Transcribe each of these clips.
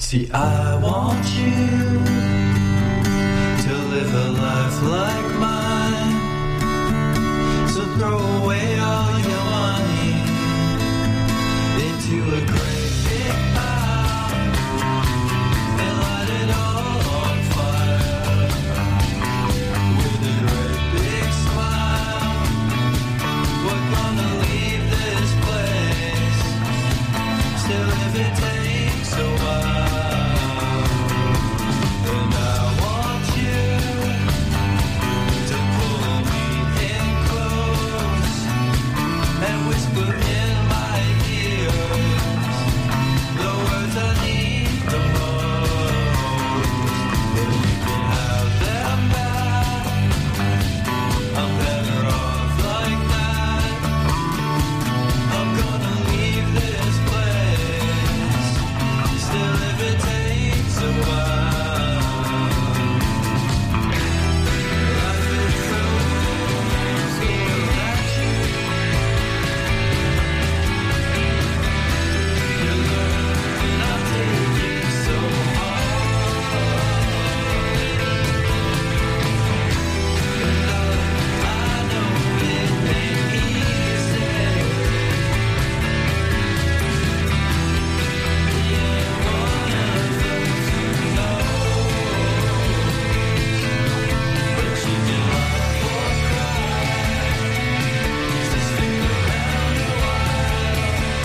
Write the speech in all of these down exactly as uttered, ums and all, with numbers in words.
See, I want you to live a life like mine. So throw away all your money into a great big pile and light it all on fire with a great big smile. We're gonna leave this place, still if it takes a while. And I want you to pull me in close and whisper in my ears the words I need the most. But you can have them back. I'm better off like that. I'm gonna leave this place, still if it takes a while. Life is so full that you you learn not take it so hard. And darling, I know it ain't easy. Yeah, one of those who knows, but you can laugh or cry, so stick around a while.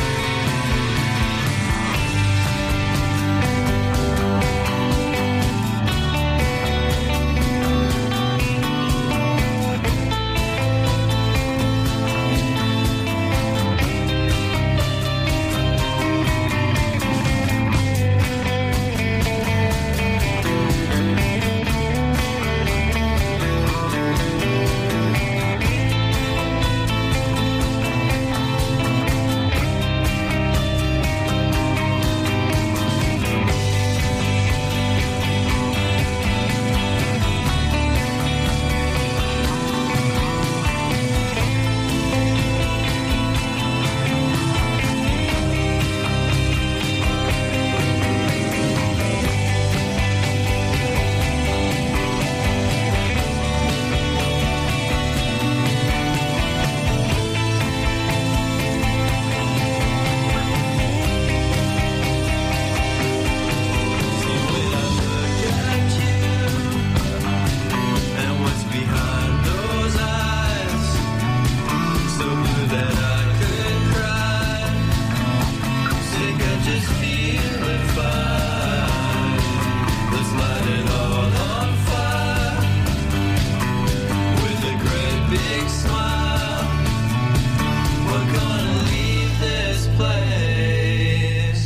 See, when I look at you and what's behind those eyes, so blue that I could cry. Sick, I just feeling fine. Let's light it all on fire with a great big smile. We're gonna leave this place.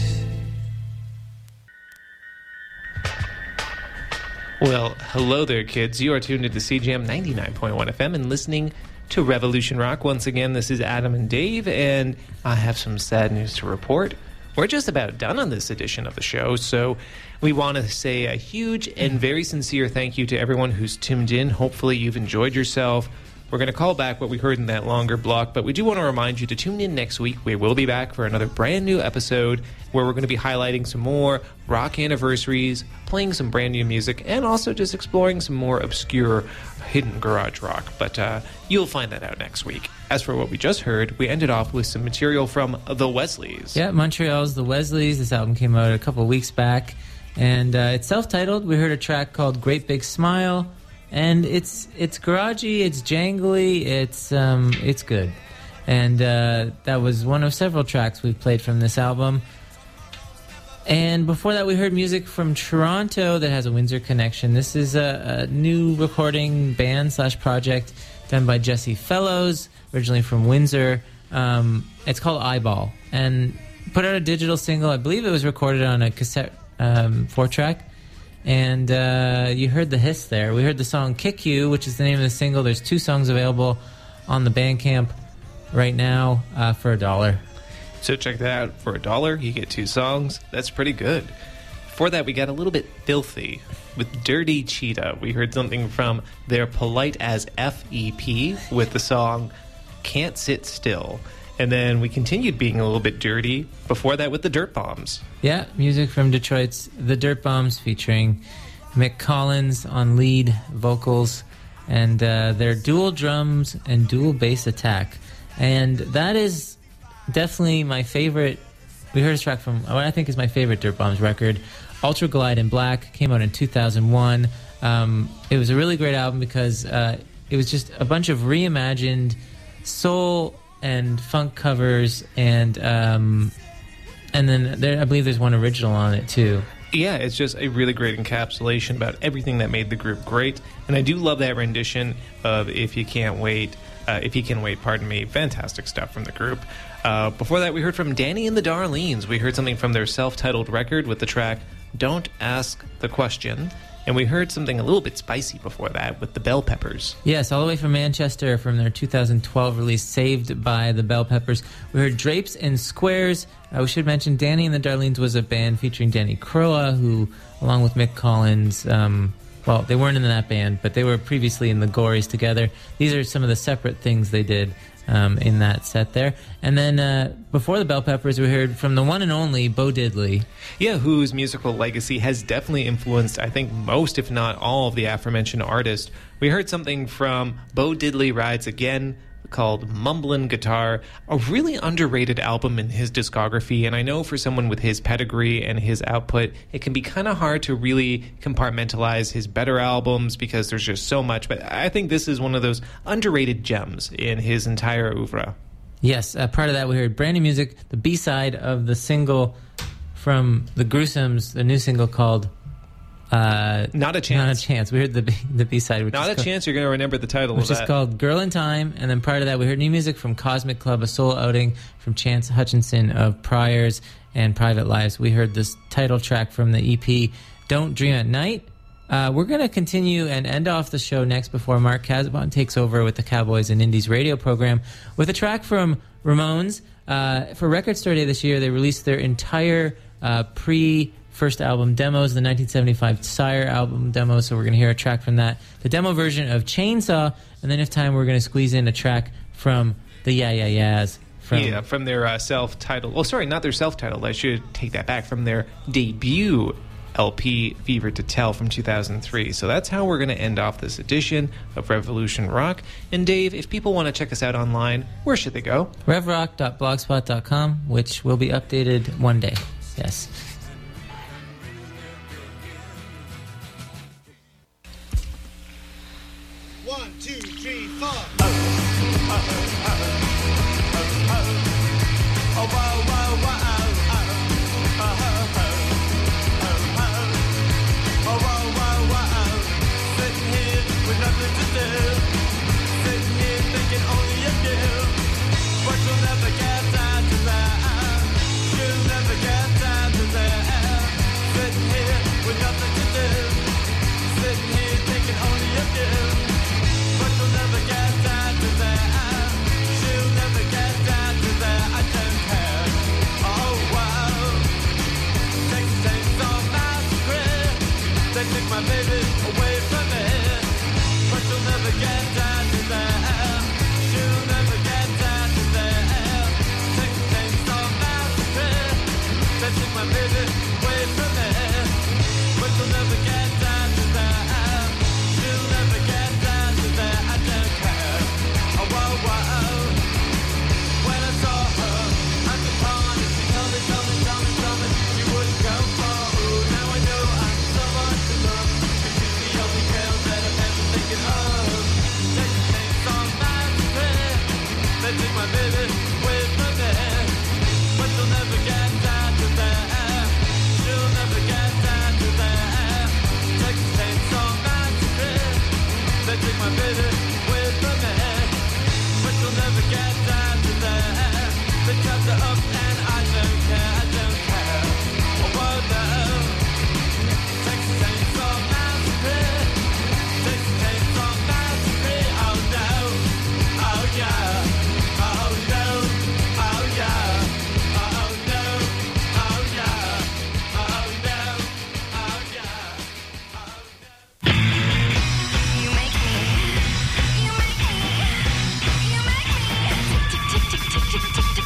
Well, hello there, kids. You are tuned into C J M ninety-nine point one F M and listening to Revolution Rock. Once again, this is Adam and Dave, and I have some sad news to report. We're just about done on this edition of the show, so we want to say a huge and very sincere thank you to everyone who's tuned in. Hopefully you've enjoyed yourself. We're going to call back what we heard in that longer block, but we do want to remind you to tune in next week. We will be back for another brand new episode where we're going to be highlighting some more rock anniversaries, playing some brand new music, and also just exploring some more obscure hidden garage rock. But uh, you'll find that out next week. As for what we just heard, we ended off with some material from the Wesleys. Yeah, Montreal's The Wesleys. This album came out a couple of weeks back, and uh, it's self-titled. We heard a track called Great Big Smile, and it's it's garagey, it's jangly, it's um, it's good. And uh, that was one of several tracks we've played from this album. And before that, we heard music from Toronto that has a Windsor connection. This is a, a new recording band slash project done by Jesse Fellows, originally from Windsor. Um, it's called Eyeball, and put out a digital single. I believe it was recorded on a cassette um, four-track. And uh, you heard the hiss there. We heard the song Kick You, which is the name of the single. There's two songs available on the Bandcamp right now uh, for a dollar. So check that out. For a dollar, you get two songs. That's pretty good. Before that, we got a little bit filthy with Dirty Cheetah. We heard something from their Polite as F E P with the song Can't Sit Still. And then we continued being a little bit dirty before that with the Dirt Bombs. Yeah, music from Detroit's The Dirt Bombs featuring Mick Collins on lead vocals and uh, their dual drums and dual bass attack. And that is definitely my favorite. We heard a track from what I think is my favorite Dirt Bombs record, Ultra Glide in Black, came out in two thousand one. Um, it was a really great album because uh, it was just a bunch of reimagined soul and funk covers, and um, and then there, I believe there's one original on it too. Yeah, it's just a really great encapsulation about everything that made the group great. And I do love that rendition of If You Can't Wait, uh, If You Can Wait, pardon me. Fantastic stuff from the group. Uh, before that, we heard from Danny and the Darlenes. We heard something from their self-titled record with the track Don't Ask the Question. And we heard something a little bit spicy before that with the Bell Peppers. Yes, all the way from Manchester from their two thousand twelve release, Saved by the Bell Peppers. We heard Drapes and Squares. Uh, we should mention Danny and the Darlenes was a band featuring Danny Croa, who, along with Mick Collins, um, well, they weren't in that band, but they were previously in the Gories together. These are some of the separate things they did um, in that set there. And then uh, before the Bell Peppers, we heard from the one and only Bo Diddley. Yeah, whose musical legacy has definitely influenced, I think, most, if not all, of the aforementioned artists. We heard something from Bo Diddley Rides Again, called Mumblin' Guitar, a really underrated album in his discography. And I know for someone with his pedigree and his output, it can be kind of hard to really compartmentalize his better albums because there's just so much. But I think this is one of those underrated gems in his entire oeuvre. Yes, uh, part of that we heard brand new music, the B-side of the single from the Gruesomes, the new single called Uh, Not a Chance. Not a Chance. We heard the B, the B-side. Which Not is a called, chance you're going to remember the title which of that. is called Girl in Time. And then prior to that, we heard new music from Cosmic Club, a solo outing from Chance Hutchinson of Priors and Private Lives. We heard this title track from the E P, Don't Dream at Night. Uh, we're going to continue and end off the show next before Mark Casabon takes over with the Cowboys and Indies radio program with a track from Ramones. Uh, for Record Store Day this year, they released their entire uh, pre- first album demos, the nineteen seventy-five Sire album demo, so we're going to hear a track from that. The demo version of Chainsaw, and then if time, we're going to squeeze in a track from the Yeah Yeah Yeahs. From yeah, from their uh, self-titled... Well, sorry, not their self-titled. I should take that back. From their debut L P, Fever to Tell, from two thousand three. So that's how we're going to end off this edition of Revolution Rock. And Dave, if people want to check us out online, where should they go? rev rock dot blogspot dot com, which will be updated one day. Yes. One, two, three, four. Sitting here with nothing to do. Sitting here thinking only of you. But you'll never get time to that. You'll never get time to that. Sitting here with nothing to do. Sitting here thinking only of you. But you'll never get down to that. She'll never get down to that. I don't care. Oh wow. Texas Chainsaw Massacre. They took my baby away from me. But she'll never get down to that. She'll never get down to that. Texas Chainsaw Massacre. They took my baby away from me. But she'll never get down to that. She'll never get down to that. I don't care. Oh, whoa, whoa. When I saw her at the party, she told me, told me, told me, told me she wouldn't go far. Ooh, now I know I'm so much in love. 'Cause she's the only girl that I've ever thinking of. Take the Chainsaw Massacre. They took my baby away from me. But she'll never get down to that. She'll never get down to that. Texas Chainsaw Massacre. They took my baby away from me. But she'll never get down to that. They chopped her up and I don't care, I don't care. Oh, whoa, no. Texas Chainsaw Massacre. Texas Chainsaw Massacre. Oh, no. Oh, yeah. Oh, no. Oh, yeah. Oh, no. Oh, yeah. Oh, no. Oh, yeah. Oh, no. You make me, you make me, you make me tick tick tick tick tick tick tick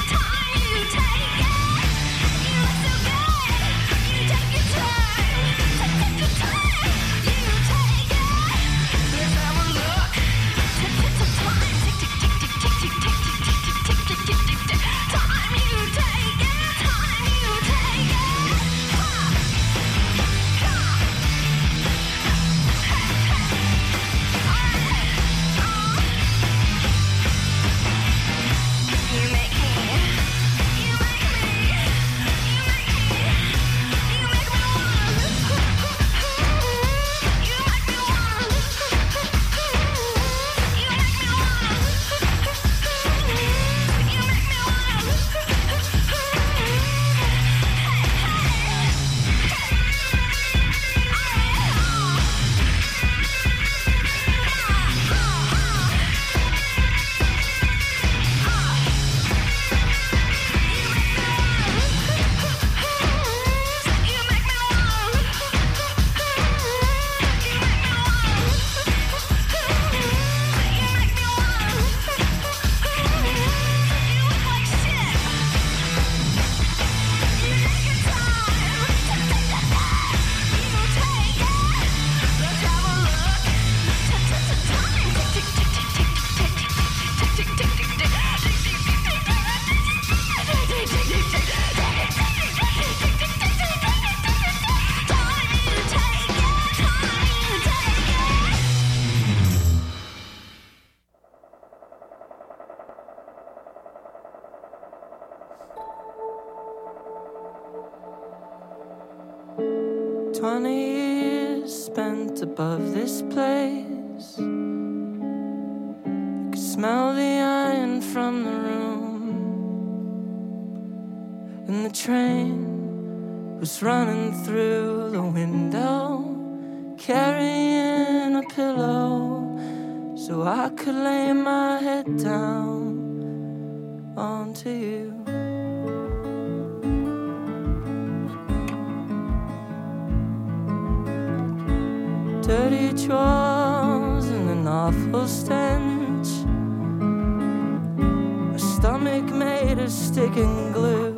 Twenty years spent above this place. You could smell the iron from the room, and the train was running through the window, carrying a pillow so I could lay my head down onto you. Dirty drawers and an awful stench, a stomach made of stick and glue,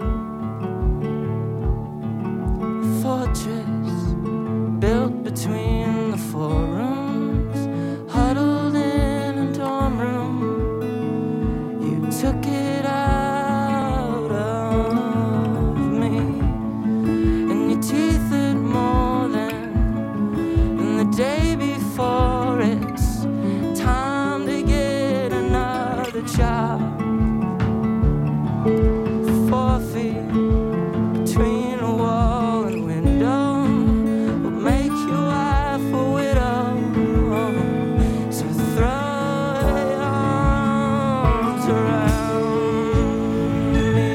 a fortress built between the four rooms, huddled in a dorm room. You took it out of me, and your teeth hurt more than the day before. It's time to get another job. Four feet between a wall and window will make your wife a widow. So throw your arms around me.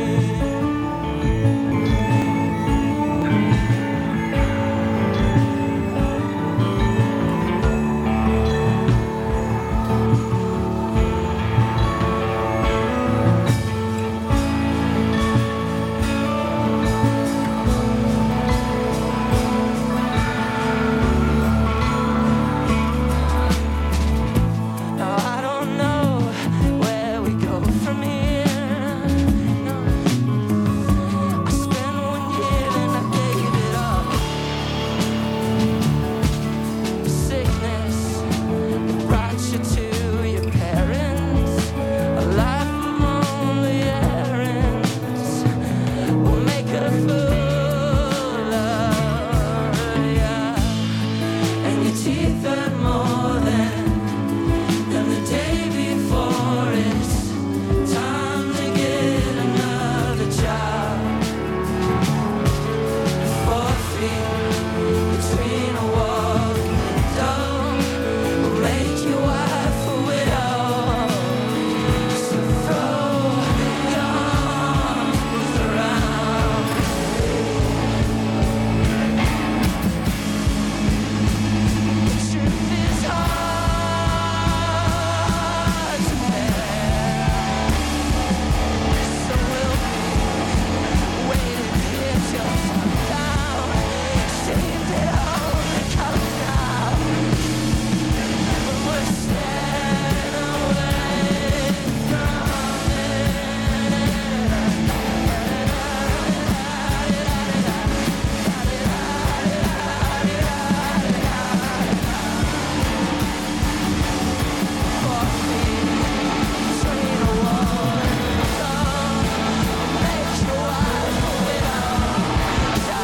Now I don't know where we go from here. No. I spent one year and I gave it up. Sickness that brought you to your parents. A life of lonely errands will make a fool of ya. And your teeth hurt more than than the day before. It's time to get another job. Four feet between a wall and window will make your wife a widow. So throw your arms around. The truth is hard to bear, so we'll be waiting here till sundown. Seems it only comes now when we're staring away from between a wall and window. Make your wife a widow. So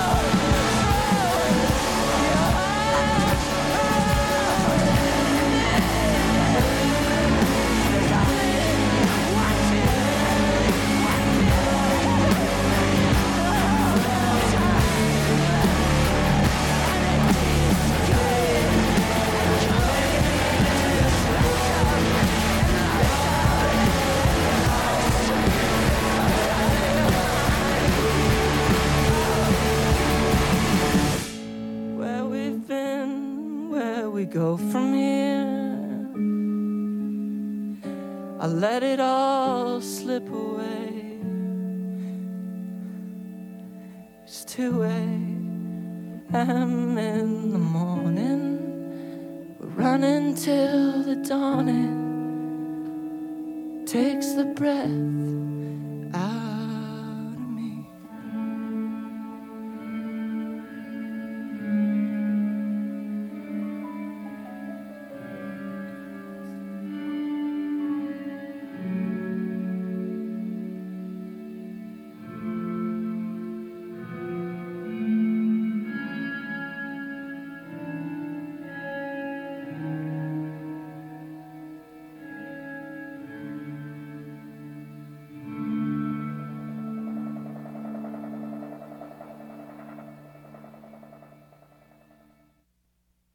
where we've been, where we go from here. I let it all slip away. It's two a.m. in the morning. We're running till the dawning takes the breath